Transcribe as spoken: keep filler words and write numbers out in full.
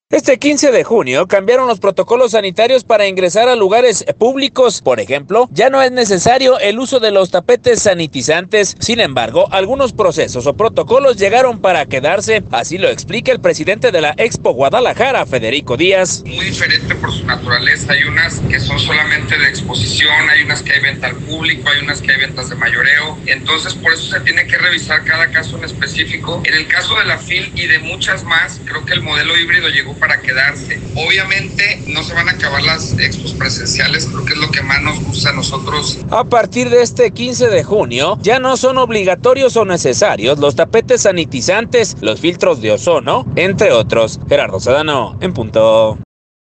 Este quince de junio cambiaron los protocolos sanitarios para ingresar a lugares públicos. Por ejemplo, ya no es necesario el uso de los tapetes sanitizantes. Sin embargo, algunos procesos o protocolos llegaron para quedarse. Así lo explica el presidente de la Expo Guadalajara, Federico Díaz. Muy diferente por su naturaleza. Hay unas que son solamente de exposición, hay unas que hay venta al público, hay unas que hay ventas de mayoreo. Entonces, por eso se tiene que revisar cada caso en específico. En el caso de la F I L y de muchas más, creo que el modelo híbrido llegó para quedarse. Obviamente no se van a acabar las expos presenciales, creo que es lo que más nos gusta a nosotros. A partir de este quince de junio ya no son obligatorios o necesarios los tapetes sanitizantes, los filtros de ozono, entre otros. Gerardo Sedano, en punto.